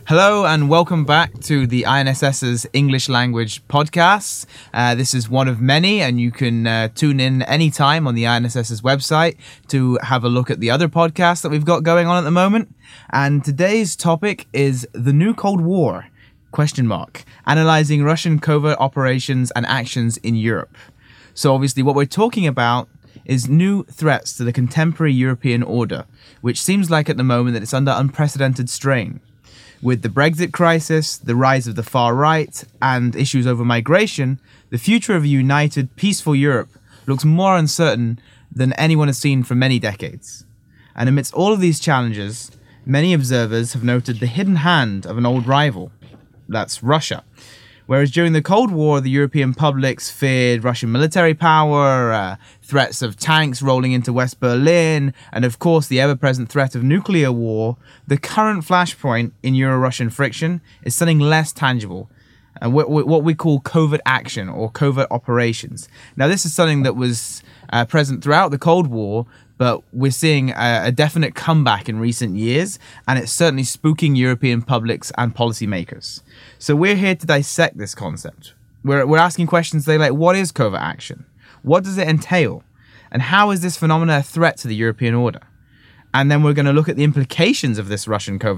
Hello and welcome back to the INSS's English language podcast. This is one of many, and you can tune in anytime on the INSS's website to have a look at the other podcasts that we've got going on at the moment. And today's topic is the new Cold War, ? Analyzing Russian covert operations and actions in Europe. So obviously what we're talking about is new threats to the contemporary European order, which seems like at the moment that it's under unprecedented strain. With the Brexit crisis, the rise of the far right, and issues over migration, the future of a united, peaceful Europe looks more uncertain than anyone has seen for many decades. And amidst all of these challenges, many observers have noted the hidden hand of an old rival. That's Russia. Whereas during the Cold War, the European publics feared Russian military power, threats of tanks rolling into West Berlin, and of course the ever-present threat of nuclear war, the current flashpoint in Euro-Russian friction is something less tangible, what we call covert action or covert operations. Now this is something that was present throughout the Cold War, but we're seeing a definite comeback in recent years, and it's certainly spooking European publics and policymakers. So we're here to dissect this concept. We're asking questions today like, what is covert action? What does it entail? And how is this phenomenon a threat to the European order? And then we're going to look at the implications of this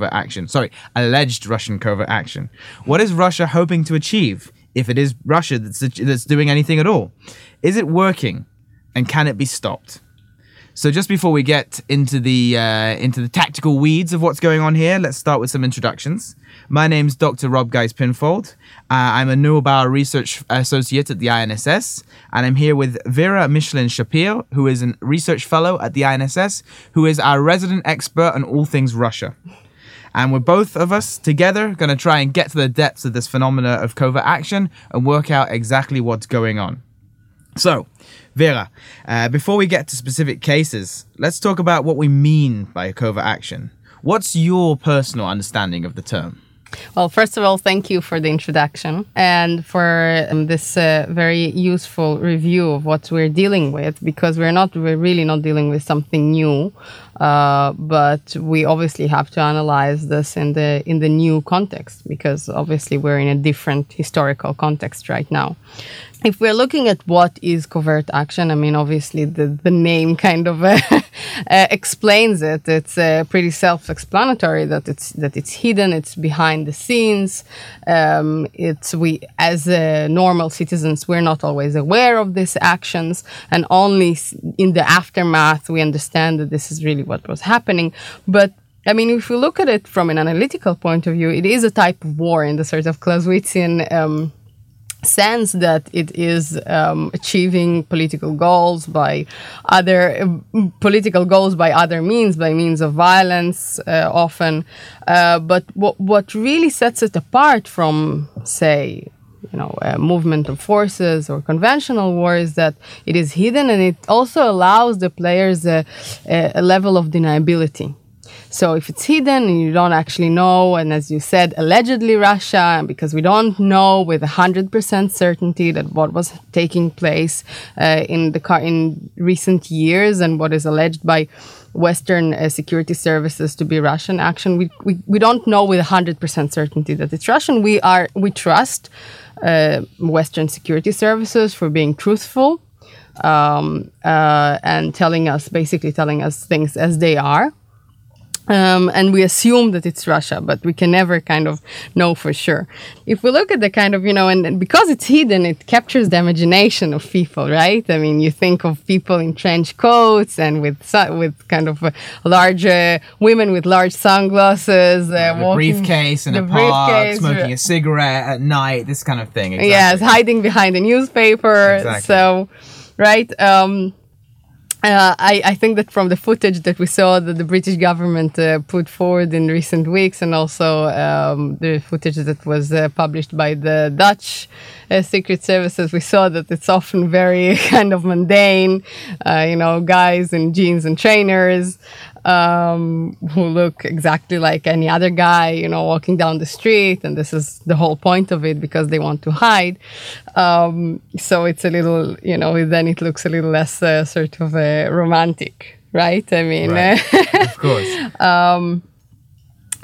alleged Russian covert action. What is Russia hoping to achieve, if it is Russia that's doing anything at all? Is it working? And can it be stopped? So just before we get into the tactical weeds of what's going on here, let's start with some introductions. My name's Dr. Rob Geis-Pinfold. I'm a Neubauer Research Associate at the INSS, and I'm here with Vera Michelin-Shapir, who is a research fellow at the INSS, who is our resident expert on all things Russia. And we're both of us together going to try and get to the depths of this phenomena of covert action and work out exactly what's going on. So, Vera, before we get to specific cases, let's talk about what we mean by covert action. What's your personal understanding of the term? Well, first of all, thank you for the introduction and for this very useful review of what we're dealing with, because we're really not dealing with something new, but we obviously have to analyze this in the new context, because obviously we're in a different historical context right now. If we're looking at what is covert action, I mean, obviously the name kind of explains it. It's pretty self-explanatory that it's hidden, it's behind the scenes. We as normal citizens, we're not always aware of these actions, and only in the aftermath we understand that this is really what was happening. But I mean, if we look at it from an analytical point of view, it is a type of war in the sort of Clausewitzian sense that it is achieving political goals by other means, by means of violence often. But what really sets it apart from, say, a movement of forces or conventional war is that it is hidden, and it also allows the players a level of deniability. So if it's hidden and you don't actually know, and as you said, allegedly Russia, because we don't know with 100% certainty that what was taking place in recent years and what is alleged by Western security services to be Russian action, we don't know with 100% certainty that it's Russian. We trust Western security services for being truthful and telling us things as they are. And we assume that it's Russia, but we can never kind of know for sure. If we look at the kind of, and because it's hidden, it captures the imagination of people, right? I mean, you think of people in trench coats and with kind of large women with large sunglasses, walking, briefcase in a park, smoking a cigarette at night, this kind of thing. Exactly. Yes, hiding behind a newspaper. Exactly. So, right. I think that from the footage that we saw that the British government put forward in recent weeks, and also the footage that was published by the Dutch secret services, we saw that it's often very kind of mundane, guys in jeans and trainers who look exactly like any other guy, walking down the street. And this is the whole point of it, because they want to hide. So it's a little, then it looks a little less sort of romantic, right? I mean, right. Of course.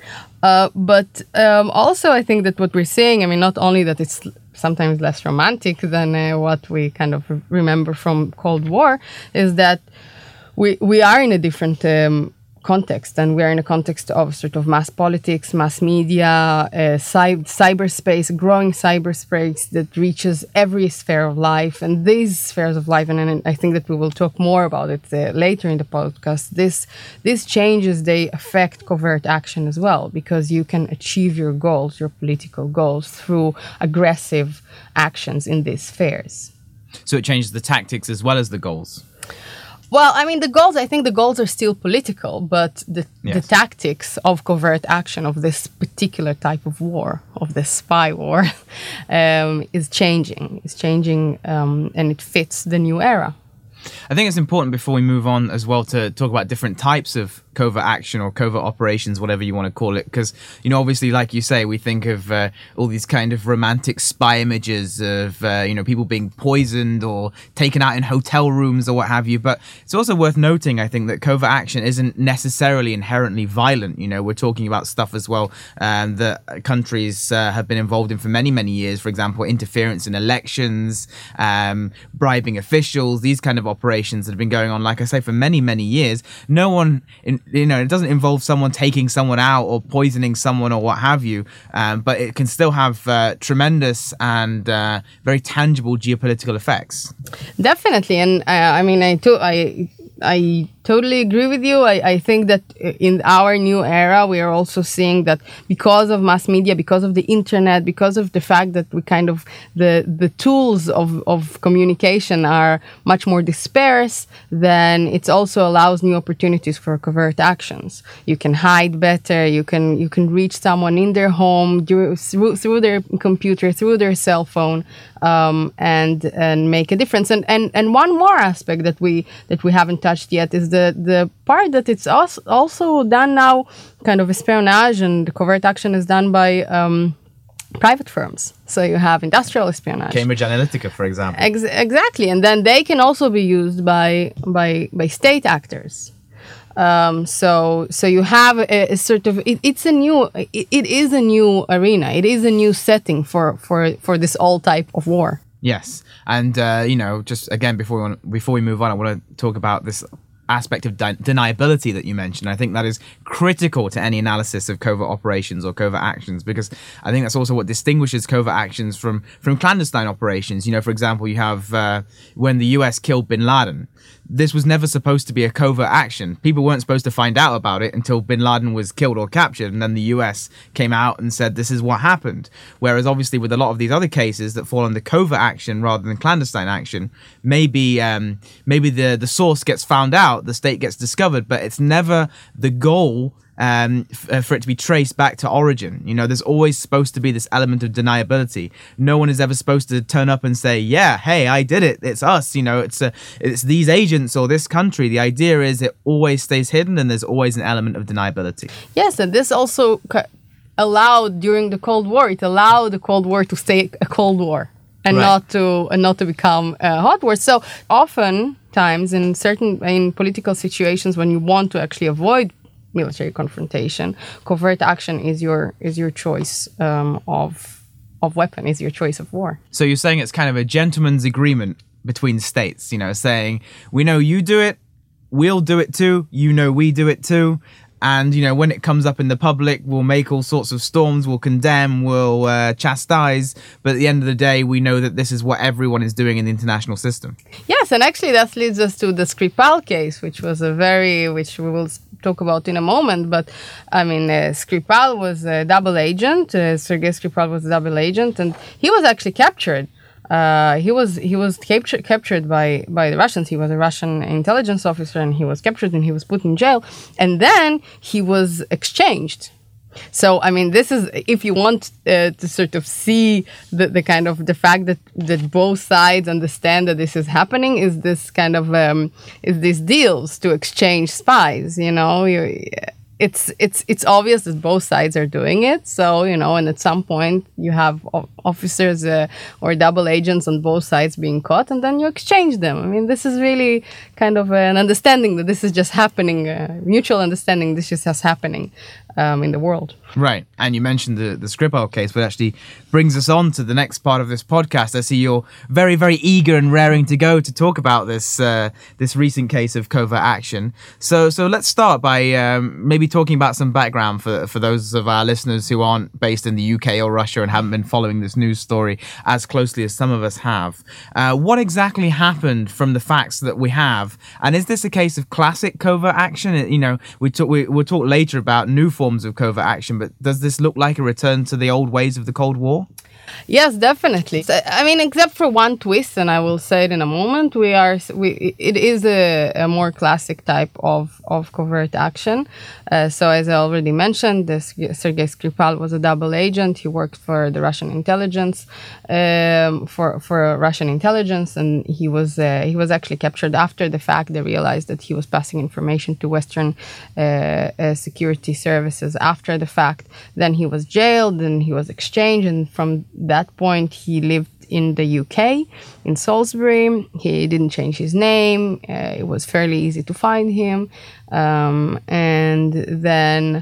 But also, I think that what we're seeing, I mean, not only that it's sometimes less romantic than what we kind of remember from Cold War, is that we are in a different context, and we are in a context of sort of mass politics, mass media, cyberspace, growing cyberspace that reaches every sphere of life. And these spheres of life, and I think that we will talk more about it later in the podcast, these changes, they affect covert action as well, because you can achieve your goals, your political goals, through aggressive actions in these spheres. So it changes the tactics as well as the goals. Well, I mean, I think the goals are still political, but the tactics of covert action of this particular type of war, of the spy war, is changing. It's changing, and it fits the new era. I think it's important before we move on as well to talk about different types of covert action or covert operations, whatever you want to call it. Because, obviously, like you say, we think of all these kind of romantic spy images of, people being poisoned or taken out in hotel rooms or what have you. But it's also worth noting, I think, that covert action isn't necessarily inherently violent. We're talking about stuff as well that countries have been involved in for many, many years. For example, interference in elections, bribing officials, these kind of operations that have been going on, like I say, for many, many years. No one, it doesn't involve someone taking someone out or poisoning someone or what have you, but it can still have tremendous and very tangible geopolitical effects. Definitely, and I totally agree with you. I think that in our new era, we are also seeing that because of mass media, because of the internet, because of the fact that we kind of, the tools of communication are much more dispersed, then it also allows new opportunities for covert actions. You can hide better, you can reach someone in their home, through their computer, through their cell phone, and make a difference. And one more aspect that we haven't touched yet is the part that it's also done now, kind of espionage, and the covert action is done by private firms. So you have industrial espionage. Cambridge Analytica, for example. Exactly, and then they can also be used by state actors. So you have a sort of it is a new arena. It is a new setting for this old type of war. Yes, and just again before we move on, I want to talk about this aspect of deniability that you mentioned. I think that is critical to any analysis of covert operations or covert actions, because I think that's also what distinguishes covert actions from clandestine operations. For example, you have when the US killed bin Laden. This was never supposed to be a covert action. People weren't supposed to find out about it until bin Laden was killed or captured, and then the US came out and said this is what happened. Whereas obviously with a lot of these other cases that fall under covert action rather than clandestine action, maybe the source gets found out, the state gets discovered, but it's never the goal for it to be traced back to origin. There's always supposed to be this element of deniability. No one is ever supposed to turn up and say, yeah, hey, I did it, it's us, it's these agents or this country. The idea is it always stays hidden, and there's always an element of deniability. Yes, and this also allowed, during the Cold War, it allowed the Cold War to stay a Cold War and not to become a hot war. So oftentimes in political situations, when you want to actually avoid military confrontation, covert action is your choice of weapon, is your choice of war. So you're saying it's kind of a gentleman's agreement between states, saying, we know you do it, we'll do it too, we do it too. And, when it comes up in the public, we'll make all sorts of storms, we'll condemn, we'll chastise. But at the end of the day, we know that this is what everyone is doing in the international system. Yes, and actually that leads us to the Skripal case, which we will talk about in a moment. But, Skripal was a double agent. Sergei Skripal was a double agent, and he was actually captured. He was captured by the Russians. He was a Russian intelligence officer, and he was captured and he was put in jail, and then he was exchanged. So, this is, if you want to sort of see the kind of the fact that both sides understand that this is happening, is this kind of is these deals to exchange spies. It's obvious that both sides are doing it. So, and at some point you have officers or double agents on both sides being caught, and then you exchange them. This is really kind of an understanding that this is just happening, mutual understanding this is just happening. in the world. Right. And you mentioned the Skripal case, but actually brings us on to the next part of this podcast. I see you're very, very eager and raring to go to talk about this this recent case of covert action. So let's start by maybe talking about some background for those of our listeners who aren't based in the UK or Russia and haven't been following this news story as closely as some of us have. What exactly happened from the facts that we have? And is this a case of classic covert action? You know, we'll talk later about new forms of covert action, but does this look like a return to the old ways of the Cold War? Yes, definitely. I mean, except for one twist, and I will say it in a moment, it is a more classic type of covert action. So as I already mentioned, Sergei Skripal was a double agent. He worked for the Russian intelligence, for Russian intelligence, and he was actually captured after the fact. They realized that he was passing information to Western security services after the fact. Then he was jailed, and he was exchanged, and from that point he lived in the UK, in Salisbury. He didn't change his name. It was fairly easy to find him. And then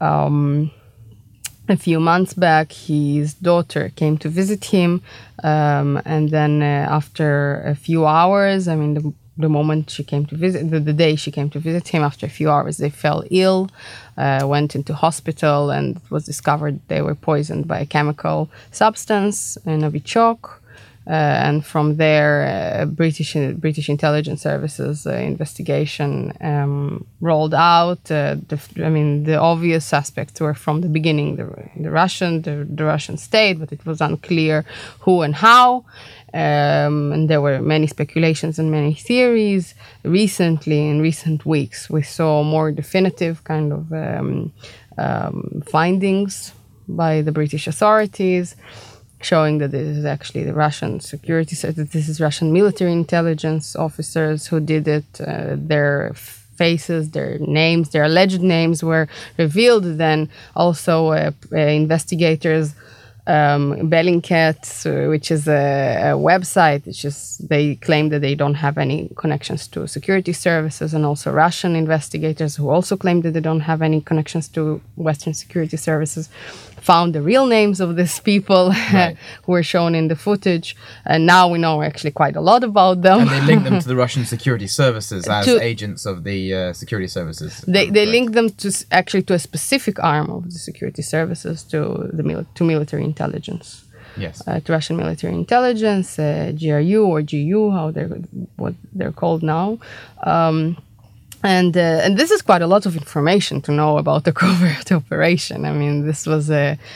a few months back, his daughter came to visit him. And then after a few hours, I mean, the moment she came to visit, the day she came to visit him, after a few hours, they fell ill, went into hospital, and it was discovered they were poisoned by a chemical substance, Novichok. And from there, British intelligence services investigation rolled out. The obvious suspects were from the beginning the Russian state, but it was unclear who and how. And there were many speculations and many theories. Recently, in recent weeks, we saw more definitive kind of findings by the British authorities, showing that this is actually the Russian security, that this is Russian military intelligence officers who did it. Their faces, their names, their alleged names were revealed. Then also investigators, Bellingcat, which is a website, they claim that they don't have any connections to security services, and also Russian investigators who also claim that they don't have any connections to Western security services, found the real names of these people right. who were shown in the footage. And now we know actually quite a lot about them. And they link them to the Russian security services as agents of the security services. They link them to a specific arm of the security services, to military intelligence. Yes. To Russian military intelligence, GRU or GU, what they're called now. And this is quite a lot of information to know about the covert operation. I mean, this was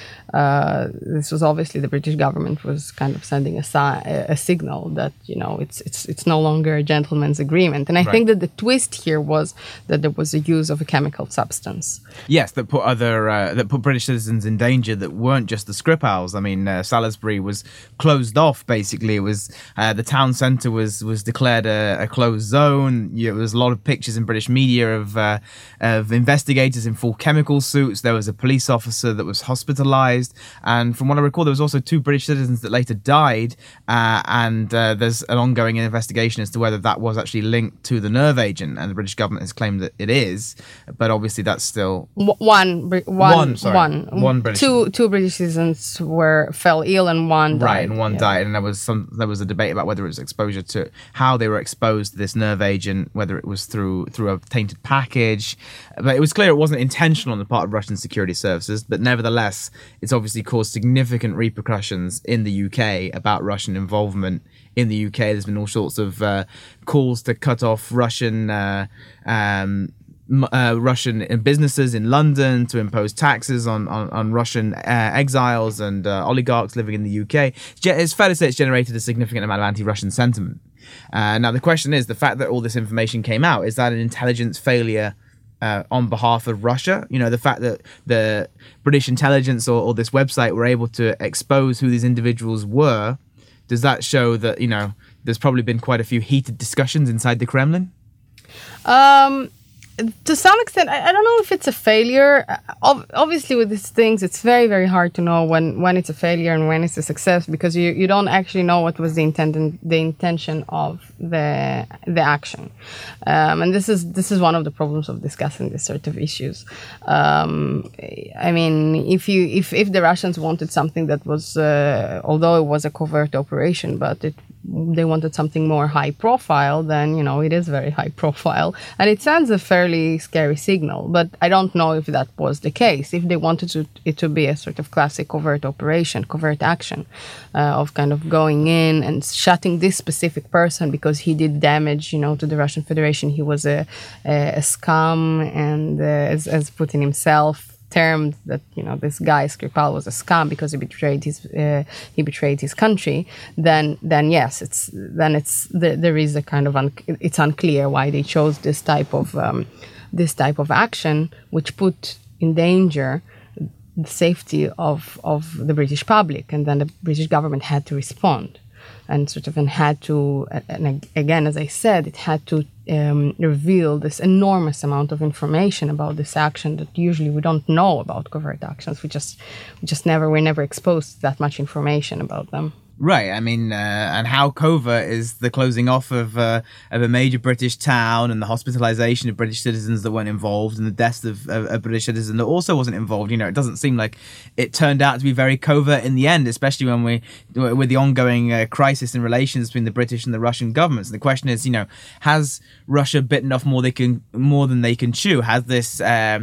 obviously the British government was kind of sending a signal that, you know, it's no longer a gentleman's agreement. And I think that the twist here was that there was a use of a chemical substance. Yes, that put British citizens in danger that weren't just the Skripals. I mean, Salisbury was closed off. Basically, it was the town centre was declared a closed zone. There was a lot of pictures in British media of investigators in full chemical suits. There was a police officer that was hospitalised. And from what I recall, there was also 2 British citizens that later died, and there's an ongoing investigation as to whether that was actually linked to the nerve agent, and the British government has claimed that it is, but obviously that's still one British. Two British citizens fell ill, and one died. Right, and one died, and there was a debate about whether it was exposure to how they were exposed to this nerve agent, whether it was through a tainted package, but it was clear it wasn't intentional on the part of Russian security services, but nevertheless, it's obviously caused significant repercussions in the UK about Russian involvement in the UK. There's been all sorts of calls to cut off Russian businesses in London, to impose taxes on Russian exiles and oligarchs living in the UK. It's fair to say it's generated a significant amount of anti-Russian sentiment. Now, the question is, the fact that all this information came out, is that an intelligence failure on behalf of Russia? You know, the fact that the British intelligence or this website were able to expose who these individuals were, does that show that, you know, there's probably been quite a few heated discussions inside the Kremlin? to some extent, I don't know if it's a failure. Obviously, with these things, it's very, very hard to know when it's a failure and when it's a success, because you don't actually know what was the intention of the action, and this is one of the problems of discussing this sort of issues. I mean, if the Russians wanted something that was, although it was a covert operation, but they wanted something more high profile, then, you know, it is very high profile. And it sends a fairly scary signal. But I don't know if that was the case. If they wanted it to be a sort of classic covert operation, covert action, of kind of going in and shutting this specific person because he did damage, you know, to the Russian Federation. He was a scum, and as Putin himself termed that, you know, this guy Skripal was a scum because he betrayed his country, then yes, there is a kind of it's unclear why they chose this type of action, which put in danger the safety of the British public, and then the British government had to respond. And had to, and again, as I said, it had to reveal this enormous amount of information about this action that usually we don't know about covert actions. We're never exposed to that much information about them. Right. I mean, and how covert is the closing off of a major British town, and the hospitalization of British citizens that weren't involved, and the deaths of a British citizen that also wasn't involved. You know, it doesn't seem like it turned out to be very covert in the end, especially with the ongoing crisis in relations between the British and the Russian governments. And the question is, you know, has Russia bitten off more than they can chew? Has this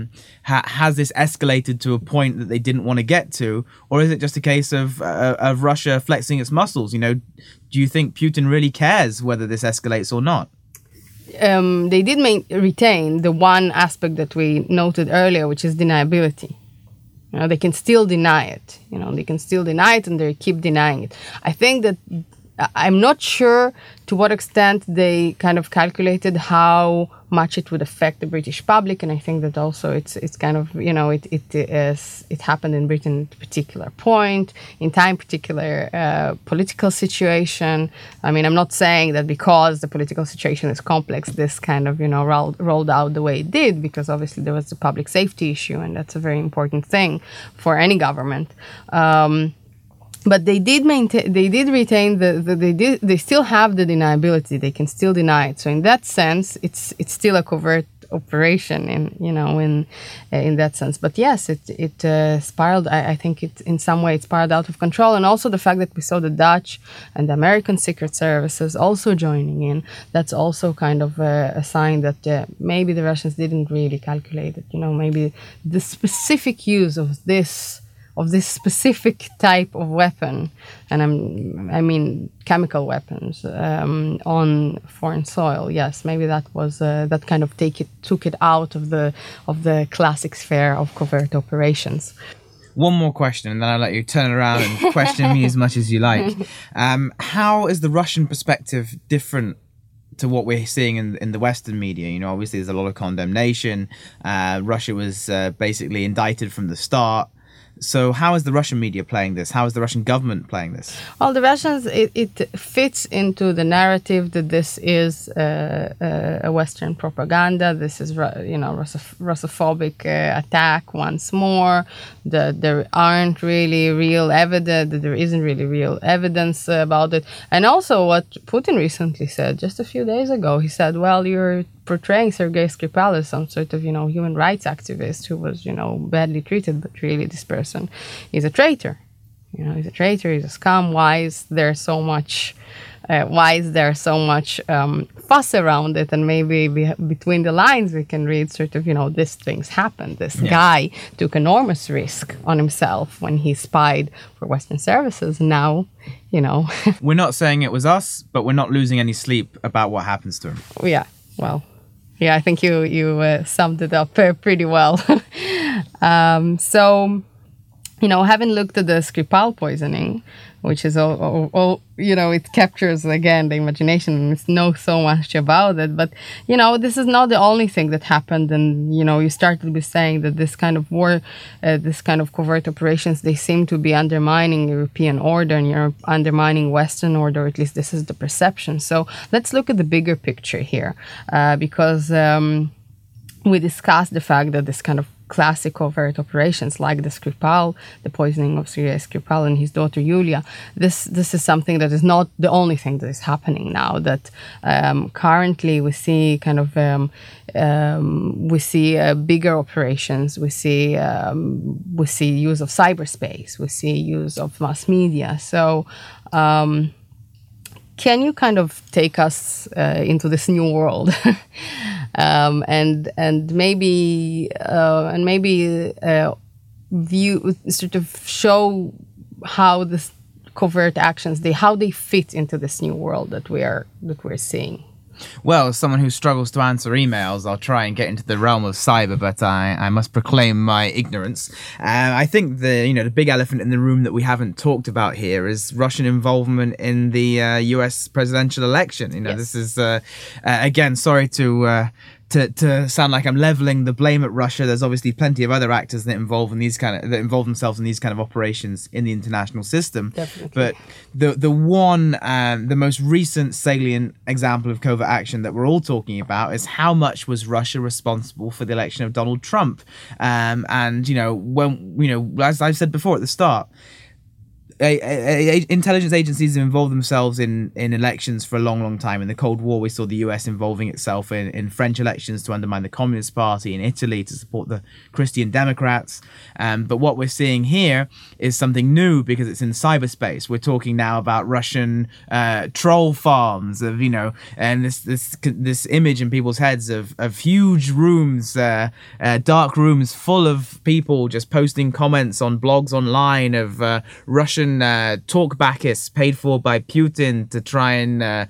escalated to a point that they didn't want to get to, or is it just a case of Russia flexing its muscles? You know, do you think Putin really cares whether this escalates or not? They did retain the one aspect that we noted earlier, which is deniability. You know, they can still deny it. You know, they can still deny it, and they keep denying it. I think that I'm not sure to what extent they kind of calculated how much it would affect the British public, and I think that also it's kind of, you know, it happened in Britain at a particular point in time, particular political situation. I mean, I'm not saying that because the political situation is complex, this kind of, you know, rolled out the way it did, because obviously there was the public safety issue, and that's a very important thing for any government. But they did retain they still have the deniability. They can still deny it. So in that sense, it's still a covert operation in that sense. But yes, it spiraled. I think in some way it spiraled out of control. And also the fact that we saw the Dutch and the American secret services also joining in, that's also kind of a sign that maybe the Russians didn't really calculate it. You know, maybe the specific use of this specific type of weapon, and I mean chemical weapons on foreign soil. Yes, maybe that was that kind of took it out of the classic sphere of covert operations. One more question, and then I'll let you turn around and question me as much as you like. How is the Russian perspective different to what we're seeing in the Western media? You know, obviously there's a lot of condemnation. Russia was basically indicted from the start. So how is the Russian media playing this? How is the Russian government playing this? Well, the Russians, it fits into the narrative that this is a Western propaganda. This is, you know, Russophobic attack once more. That there aren't really real evidence. That there isn't really real evidence about it. And also, what Putin recently said, just a few days ago, he said, "Well, you're portraying Sergei Skripal as some sort of, you know, human rights activist who was, you know, badly treated, but really this person is a traitor. You know, he's a traitor, he's a scum. Why is there so much fuss around it?" And maybe between the lines we can read sort of, you know, these things happened. This guy took enormous risk on himself when he spied for Western services. Now, you know. We're not saying it was us, but we're not losing any sleep about what happens to him. Yeah, well. Yeah, I think you summed it up pretty well. So, you know, having looked at the Skripal poisoning, which is all, you know, it captures again the imagination and it's know so much about it. But, you know, this is not the only thing that happened. And, you know, you started with saying that this kind of war, this kind of covert operations, they seem to be undermining European order and you're undermining Western order. At least this is the perception. So let's look at the bigger picture here, because we discussed the fact that this kind of classic covert operations like the Skripal, the poisoning of Sergei Skripal and his daughter Yulia, this is something that is not the only thing that is happening now. That currently we see kind of bigger operations. We see use of cyberspace. We see use of mass media. So. Can you kind of take us into this new world, and maybe view, sort of show how this covert actions how they fit into this new world that we're seeing? Well, as someone who struggles to answer emails, I'll try and get into the realm of cyber, but I must proclaim my ignorance. I think the big elephant in the room that we haven't talked about here is Russian involvement in the U.S. presidential election. Yes. This is again, sorry to sound like I'm leveling the blame at Russia. There's obviously plenty of other actors that involve themselves in these kind of operations in the international system. Definitely. But the most recent salient example of covert action that we're all talking about is how much was Russia responsible for the election of Donald Trump. As I've said before at the start, intelligence agencies have involved themselves in elections for a long time. In the Cold War, we saw the US involving itself in French elections to undermine the Communist Party, in Italy to support the Christian Democrats. But what we're seeing here is something new because it's in cyberspace. We're talking now about Russian troll farms and this image in people's heads of huge rooms, dark rooms full of people just posting comments on blogs online of Russian talkbackists paid for by Putin to try and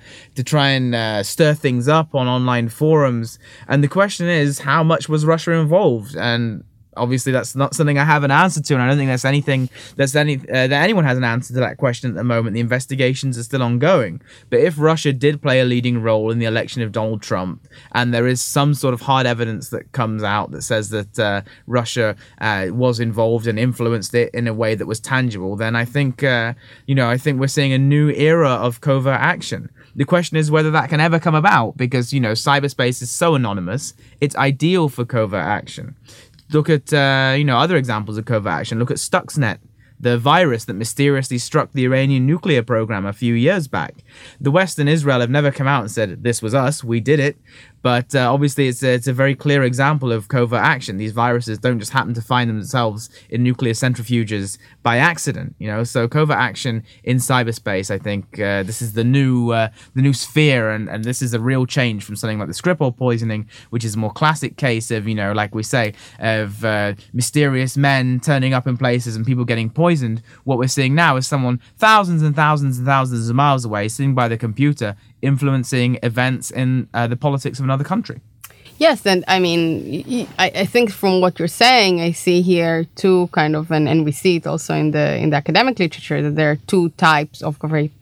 stir things up on online forums. And the question is, how much was Russia involved? And obviously, that's not something I have an answer to, and I don't think that's anything that anyone has an answer to that question at the moment. The investigations are still ongoing. But if Russia did play a leading role in the election of Donald Trump, and there is some sort of hard evidence that comes out that says that Russia was involved and influenced it in a way that was tangible, then I think we're seeing a new era of covert action. The question is whether that can ever come about, because cyberspace is so anonymous. It's ideal for covert action. Look at, other examples of covert action. Look at Stuxnet, the virus that mysteriously struck the Iranian nuclear program a few years back. The West and Israel have never come out and said, this was us, we did it. But obviously, it's a very clear example of covert action. These viruses don't just happen to find themselves in nuclear centrifuges by accident. So covert action in cyberspace. I think this is the new sphere, and this is a real change from something like the Skripal poisoning, which is a more classic case of like we say, of mysterious men turning up in places and people getting poisoned. What we're seeing now is someone thousands and thousands and thousands of miles away, sitting by the computer, influencing events in the politics of another country. Yes, and I mean, I think from what you're saying, I see here two kind of, and we see it also in the academic literature, that there are two types of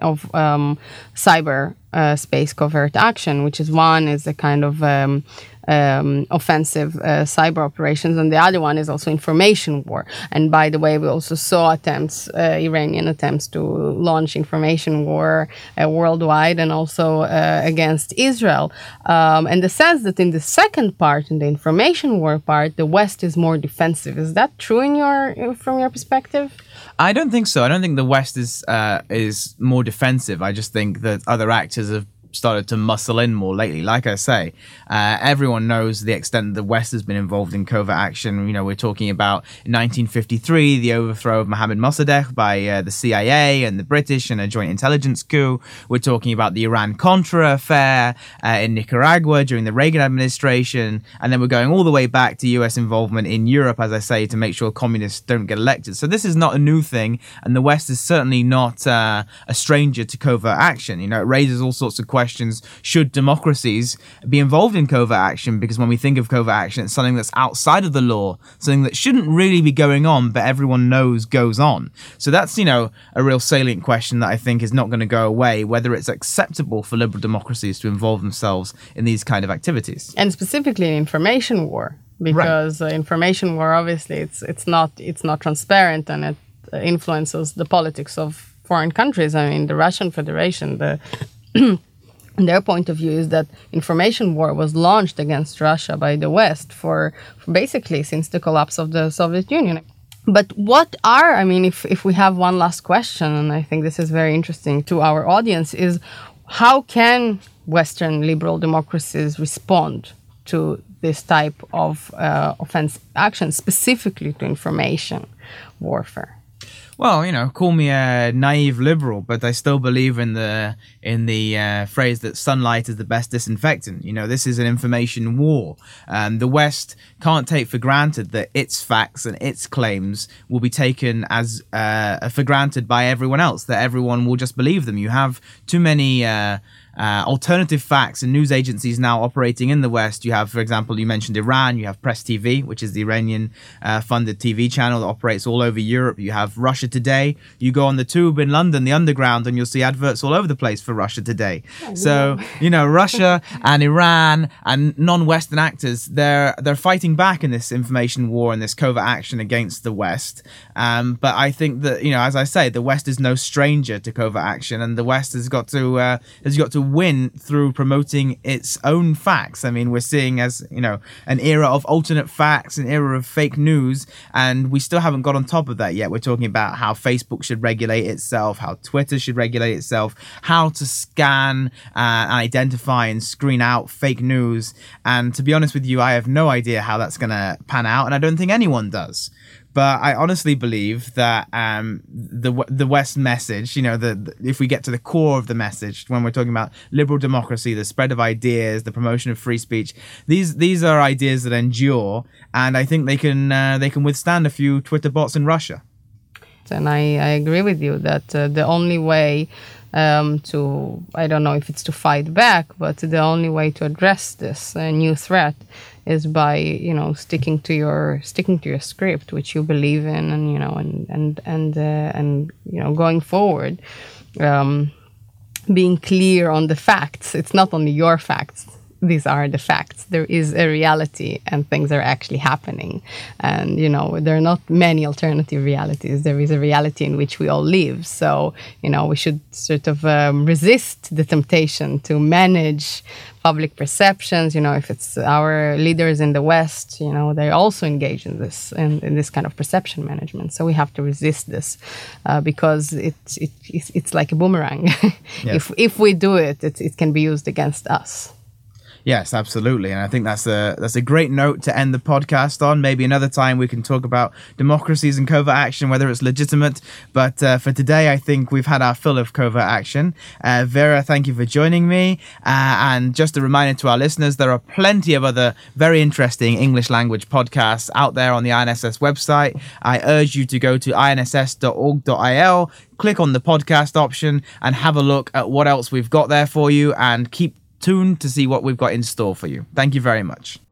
cyber space covert action, which is one is a kind of offensive cyber operations, and the other one is also information war. And by the way, we also saw Iranian attempts to launch information war worldwide, and also against Israel. And the sense that in the second part, in the information war part, the West is more defensive. Is that true from your perspective? I don't think so. I don't think the West is more defensive. I just think that other actors have started to muscle in more lately. Like I say, everyone knows the extent that the West has been involved in covert action. We're talking about 1953, the overthrow of Mohammad Mossadegh by the CIA and the British in a joint intelligence coup. We're talking about the Iran-Contra affair in Nicaragua during the Reagan administration. And then we're going all the way back to US involvement in Europe, as I say, to make sure communists don't get elected. So this is not a new thing. And the West is certainly not a stranger to covert action. It raises all sorts of questions. Should democracies be involved in covert action? Because when we think of covert action, it's something that's outside of the law, something that shouldn't really be going on, but everyone knows goes on. So that's, a real salient question that I think is not going to go away, whether it's acceptable for liberal democracies to involve themselves in these kind of activities. And specifically in information war, because information war, obviously, it's not transparent, and it influences the politics of foreign countries. I mean, the Russian Federation, the their point of view is that information war was launched against Russia by the West for basically since the collapse of the Soviet Union. But if we have one last question, and I think this is very interesting to our audience, is how can Western liberal democracies respond to this type of offensive action, specifically to information warfare? Well, call me a naive liberal, but I still believe in the phrase that sunlight is the best disinfectant. This is an information war. The West can't take for granted that its facts and its claims will be taken as for granted by everyone else, that everyone will just believe them. You have too many alternative facts and news agencies now operating in the West. You have, for example, you mentioned Iran. You have Press TV, which is the Iranian funded TV channel that operates all over Europe. You have Russia Today. You go on the tube in London, the underground, and you'll see adverts all over the place for Russia Today. So, Russia and Iran and non-Western actors, they're fighting back in this information war and this covert action against the West. But I think that, as I say, the West is no stranger to covert action, and the West has got to win through promoting its own facts. I mean, we're seeing an era of alternate facts, an era of fake news, and we still haven't got on top of that yet. We're talking about how Facebook should regulate itself, how Twitter should regulate itself, how to scan, identify and screen out fake news. And to be honest with you, I have no idea how that's going to pan out, and I don't think anyone does. But I honestly believe that the West message, if we get to the core of the message, when we're talking about liberal democracy, the spread of ideas, the promotion of free speech, these are ideas that endure, and I think they can withstand a few Twitter bots in Russia. And I agree with you that the only way I don't know if it's to fight back, but the only way to address this new threat is by sticking to your script, which you believe in, and going forward, being clear on the facts. It's not only your facts. These are the facts. There is a reality, and things are actually happening. And, there are not many alternative realities. There is a reality in which we all live. So, we should sort of resist the temptation to manage public perceptions. If it's our leaders in the West, they also engage in this, in this kind of perception management. So we have to resist this because it's like a boomerang. Yes. If we do it, it can be used against us. Yes, absolutely. And I think that's a great note to end the podcast on. Maybe another time we can talk about democracies and covert action, whether it's legitimate. But for today, I think we've had our fill of covert action. Vera, thank you for joining me. And just a reminder to our listeners, there are plenty of other very interesting English language podcasts out there on the INSS website. I urge you to go to inss.org.il, click on the podcast option, and have a look at what else we've got there for you, and keep tuned to see what we've got in store for you. Thank you very much.